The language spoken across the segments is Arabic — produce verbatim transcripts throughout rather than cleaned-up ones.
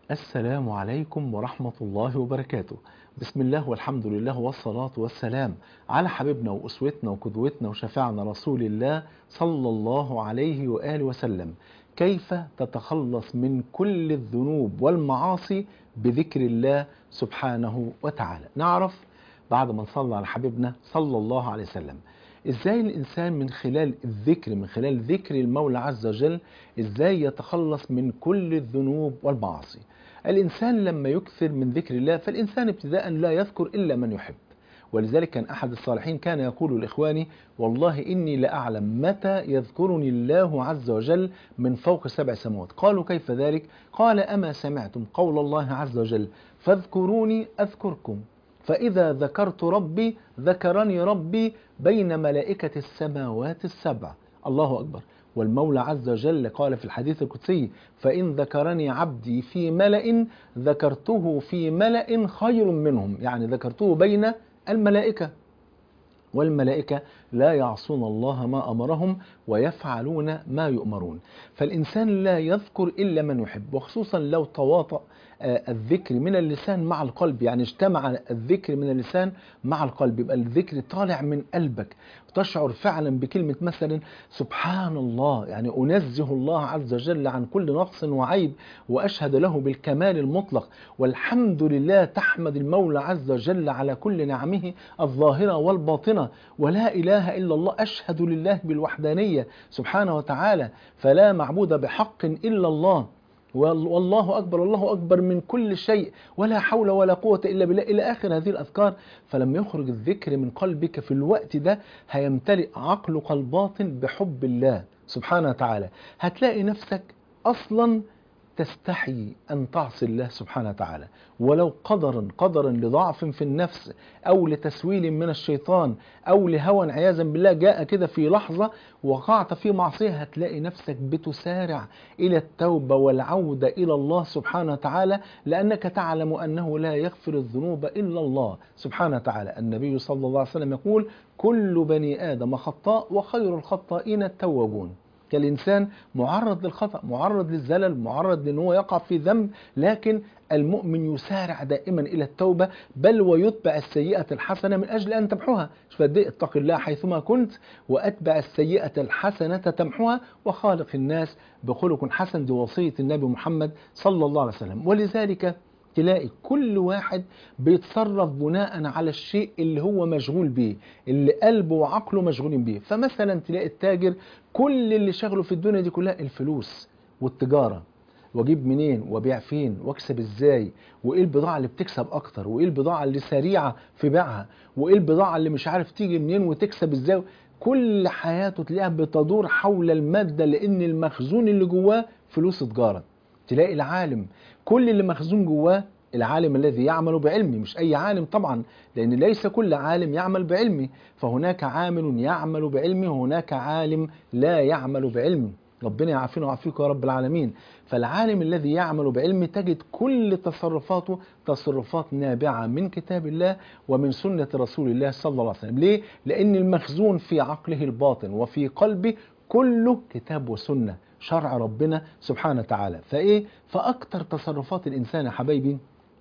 السلام عليكم ورحمة الله وبركاته. بسم الله والحمد لله والصلاة والسلام على حبيبنا وأسوتنا وقدوتنا وشفيعنا رسول الله صلى الله عليه وآله وسلم. كيف تتخلص من كل الذنوب والمعاصي بذكر الله سبحانه وتعالى؟ نعرف بعد ما نصلي على حبيبنا صلى الله عليه وسلم ازاي الانسان من خلال الذكر من خلال ذكر المولى عز وجل ازاي يتخلص من كل الذنوب والمعاصي. الإنسان لما يكثر من ذكر الله فالإنسان ابتداء لا يذكر إلا من يحب، ولذلك كان أحد الصالحين كان يقول لإخواني: والله إني لأعلم متى يذكرني الله عز وجل من فوق سبع سماوات. قالوا: كيف ذلك؟ قال: أما سمعتم قول الله عز وجل: فاذكروني أذكركم، فإذا ذكرت ربي ذكرني ربي بين ملائكة السماوات السبع. الله أكبر. والمولى عز وجل قال في الحديث القدسي: فإن ذكرني عبدي في ملأ ذكرته في ملأ خير منهم، يعني ذكرته بين الملائكة، والملائكة لا يعصون الله ما أمرهم ويفعلون ما يؤمرون. فالإنسان لا يذكر إلا من يحب، وخصوصا لو تواطأ الذكر من اللسان مع القلب، يعني اجتمع الذكر من اللسان مع القلب، يبقى الذكر طالع من قلبك، تشعر فعلا بكلمة مثلا سبحان الله، يعني أنزه الله عز وجل عن كل نقص وعيب وأشهد له بالكمال المطلق، والحمد لله، تحمد المولى عز وجل على كل نعمه الظاهرة والباطنة، ولا إله إلا الله، أشهد لله بالوحدانية سبحانه وتعالى، فلا معبود بحق إلا الله، والله أكبر، الله أكبر من كل شيء، ولا حول ولا قوة إلا بالله، إلى آخر هذه الأذكار. فلما يخرج الذكر من قلبك في الوقت ده هيمتلئ عقلك الباطن بحب الله سبحانه وتعالى، هتلاقي نفسك أصلا تستحي أن تعصي الله سبحانه وتعالى، ولو قدرا قدرا لضعف في النفس أو لتسويل من الشيطان أو لهوى عياذا بالله جاء كده في لحظة وقعت في معصية، هتلاقي نفسك بتسارع إلى التوبة والعودة إلى الله سبحانه وتعالى، لأنك تعلم أنه لا يغفر الذنوب إلا الله سبحانه وتعالى. النبي صلى الله عليه وسلم يقول: كل بني آدم خطاء وخير الخطائين التوابون. كالإنسان معرض للخطأ، معرض للزلل، معرض لأنه يقع في ذنب، لكن المؤمن يسارع دائما إلى التوبة، بل ويتبع السيئة الحسنة من أجل أن تمحوها. شوف قد إيه، اتق الله حيثما كنت وأتبع السيئة الحسنة تمحوها وخالق الناس بخلق حسن، دي وصية النبي محمد صلى الله عليه وسلم. ولذلك تلاقي كل واحد بيتصرف بناء على الشيء اللي هو مشغول بيه، اللي قلبه وعقله مشغولين بيه. فمثلا تلاقي التاجر كل اللي شغله في الدنيا دي كلها الفلوس والتجارة، واجيب منين وابيع فين واكسب ازاي، وايه البضاعة اللي بتكسب اكتر، وايه البضاعة اللي سريعة في بيعها، وايه البضاعة اللي مش عارف تيجي منين وتكسب ازاي. كل حياته تلاقيها بتدور حول المادة، لان المخزون اللي جواه فلوس تجارة. تلاقي العالم كل اللي مخزون جواه، العالم الذي يعمل بعلمه، مش أي عالم طبعا، لأن ليس كل عالم يعمل بعلمه، فهناك عامل يعمل بعلمه وهناك عالم لا يعمل بعلمه. ربنا يعافينا ويعافيكم يا رب العالمين. فالعالم الذي يعمل بعلمه تجد كل تصرفاته تصرفات نابعة من كتاب الله ومن سنة رسول الله صلى الله عليه وسلم. ليه؟ لأن المخزون في عقله الباطن وفي قلبه كله كتاب وسنة، شرع ربنا سبحانه وتعالى. فإيه؟ فأكتر تصرفات الإنسان يا حبايبي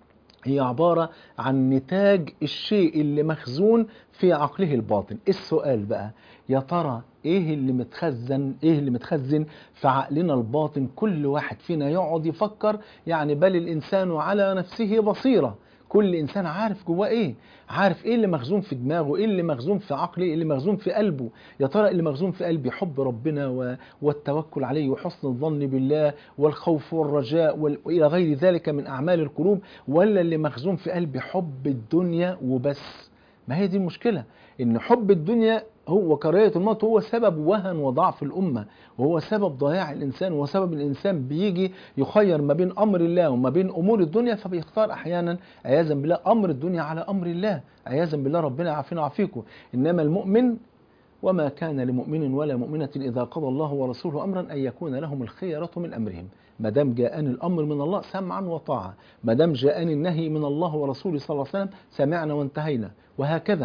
هي عبارة عن نتاج الشيء اللي مخزون في عقله الباطن. السؤال بقى، يا ترى ايه اللي متخزن ايه اللي متخزن في عقلنا الباطن؟ كل واحد فينا يقعد يفكر، يعني بل الإنسان على نفسه بصيرة. كل إنسان عارف جواه ايه، عارف ايه اللي مخزون في دماغه، ايه اللي مخزون في عقله، ايه اللي مخزون في قلبه. يا ترى اللي مخزون في قلبي حب ربنا و... والتوكل عليه وحسن الظن بالله والخوف والرجاء وال... وإلى غير ذلك من أعمال القلوب، ولا اللي مخزون في قلبي حب الدنيا وبس؟ ما هي دي المشكلة، ان حب الدنيا هو كراهية الموت هو سبب وهن وضعف الأمة، وهو سبب ضياع الإنسان، وسبب الإنسان بيجي يخير ما بين أمر الله وما بين أمور الدنيا، فبيختار أحيانا عياذا بالله أمر الدنيا على أمر الله، عياذا بالله، ربنا يعافينا ويعافيكم. إنما المؤمن: وما كان لمؤمن ولا مؤمنة إذا قضى الله ورسوله أمرا أن يكون لهم الخيرة من أمرهم. ما دام جاءني الأمر من الله سمعا وطاعة، ما دام جاءني النهي من الله ورسوله صلى الله عليه وسلم سمعنا وانتهينا، وهكذا.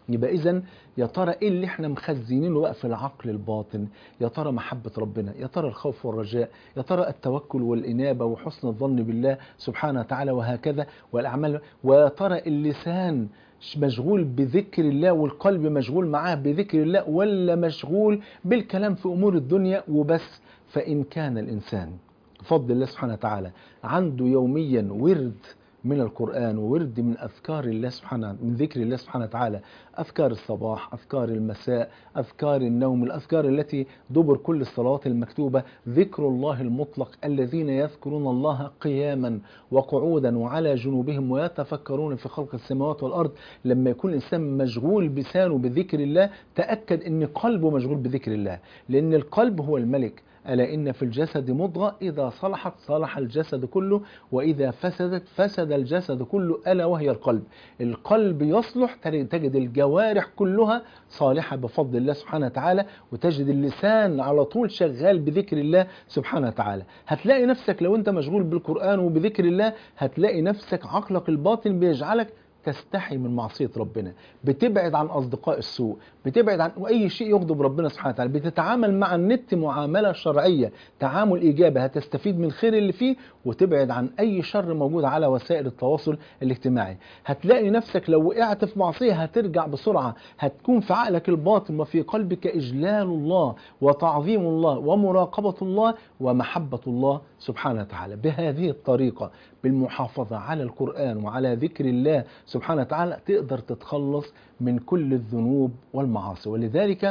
يبقى إذن يا ترى إيه اللي إحنا مخزنينه بقى في العقل الباطن؟ يا ترى محبة ربنا، يا ترى الخوف والرجاء، يا ترى التوكل والإنابة وحسن الظن بالله سبحانه وتعالى وهكذا والأعمال، ويا ترى اللسان مشغول بذكر الله والقلب مشغول معاه بذكر الله، ولا مشغول بالكلام في أمور الدنيا وبس؟ فإن كان الإنسان بفضل الله سبحانه وتعالى عنده يوميا ورد من القرآن وورد من أذكار الله سبحانه من ذكر الله سبحانه وتعالى، أذكار الصباح، أذكار المساء، أذكار النوم، الأذكار التي دبر كل الصلوات المكتوبة، ذكر الله المطلق، الذين يذكرون الله قياما وقعودا وعلى جنوبهم ويتفكرون في خلق السماوات والأرض. لما يكون الإنسان مشغول بسانه بذكر الله، تأكد أن قلبه مشغول بذكر الله، لأن القلب هو الملك. ألا إن في الجسد مضغة إذا صلحت صلح الجسد كله وإذا فسدت فسد الجسد كله، ألا وهي القلب. القلب يصلح تجد الجوارح كلها صالحة بفضل الله سبحانه وتعالى، وتجد اللسان على طول شغال بذكر الله سبحانه وتعالى. هتلاقي نفسك لو أنت مشغول بالقرآن وبذكر الله، هتلاقي نفسك عقلك الباطن بيجعلك تستحي من معصية ربنا، بتبعد عن أصدقاء السوء، بتبعد عن أي شيء يغضب ربنا سبحانه وتعالى، بتتعامل مع النت معاملة شرعية، تعامل إيجابي، هتستفيد من الخير اللي فيه وتبعد عن أي شر موجود على وسائل التواصل الاجتماعي. هتلاقي نفسك لو وقعت في معصية هترجع بسرعة، هتكون في عقلك الباطن وفي قلبك إجلال الله وتعظيم الله ومراقبة الله ومحبة الله سبحانه وتعالى. بهذه الطريقة، بالمحافظة على القرآن وعلى ذكر الله سبحانه وتعالى، تقدر تتخلص من كل الذنوب والمعاصي. ولذلك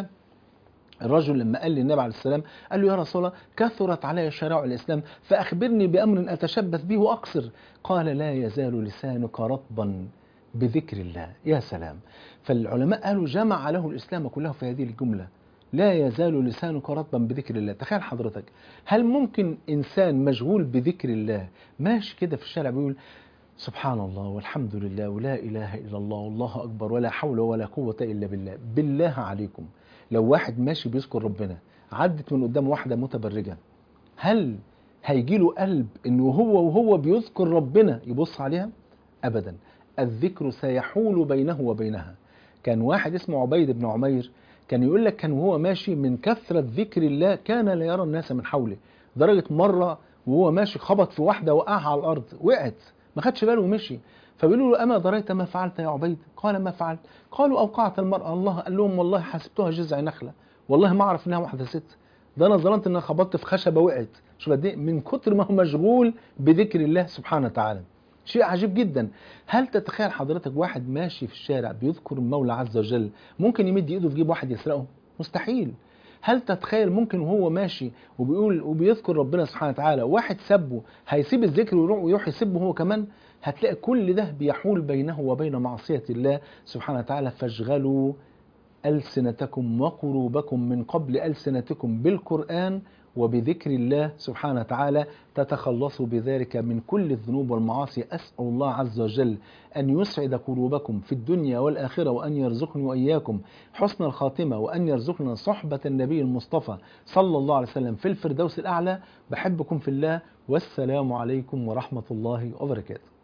الرجل لما قال للنبي عليه السلام قال له: يا رسول الله، كثرت علي شرائع الإسلام فأخبرني بأمر أتشبث به وأقصر. قال: لا يزال لسانك رطبا بذكر الله. يا سلام! فالعلماء قالوا جمع له الإسلام كله في هذه الجملة: لا يزال لسانك رطبا بذكر الله. تخيل حضرتك، هل ممكن إنسان مشغول بذكر الله ماشي كده في الشارع بيقول سبحان الله والحمد لله ولا إله إلا الله والله أكبر ولا حول ولا قوة إلا بالله؟ بالله عليكم، لو واحد ماشي بيذكر ربنا عدت من قدام واحدة متبرجة، هل هيجيله قلب إنه هو وهو بيذكر ربنا يبص عليها؟ أبدا. الذكر سيحول بينه وبينها. كان واحد اسمه عبيد بن عمير كان يقول لك كان وهو ماشي من كثرة ذكر الله كان لا يرى الناس من حوله، درجة مرة وهو ماشي خبط في واحدة وقعها على الأرض، وقعت ما خدش باله ومشي. فبيقولوا له: أما دريت ما فعلت يا عبيد؟ قال: ما فعلت؟ قالوا: أوقعت المرأة. الله قال لهم: والله حسبتها جذع نخلة، والله ما أعرف إنها واحدة ست، ده أنا ظننت إن أنا خبطت في خشبة وقعت. شوف قد إيه من كتر ما هو مشغول بذكر الله سبحانه وتعالى. شيء عجيب جدا. هل تتخيل حضرتك واحد ماشي في الشارع بيذكر المولى عز وجل ممكن يمد ايده في جيب واحد يسرقه؟ مستحيل. هل تتخيل ممكن وهو ماشي وبيقول وبيذكر ربنا سبحانه وتعالى واحد سبه هيسيب الذكر ويروح ويروح يسبه هو كمان؟ هتلاقي كل ده بيحول بينه وبين معصية الله سبحانه وتعالى. فاشغلوا ألسنتكم وقلوبكم من قبل ألسنتكم بالقرآن وبذكر الله سبحانه وتعالى، تتخلصوا بذلك من كل الذنوب والمعاصي. أسأل الله عز وجل أن يسعد قلوبكم في الدنيا والآخرة، وأن يرزقني وإياكم حسن الخاتمة، وأن يرزقنا صحبة النبي المصطفى صلى الله عليه وسلم في الفردوس الأعلى. بحبكم في الله، والسلام عليكم ورحمة الله وبركاته.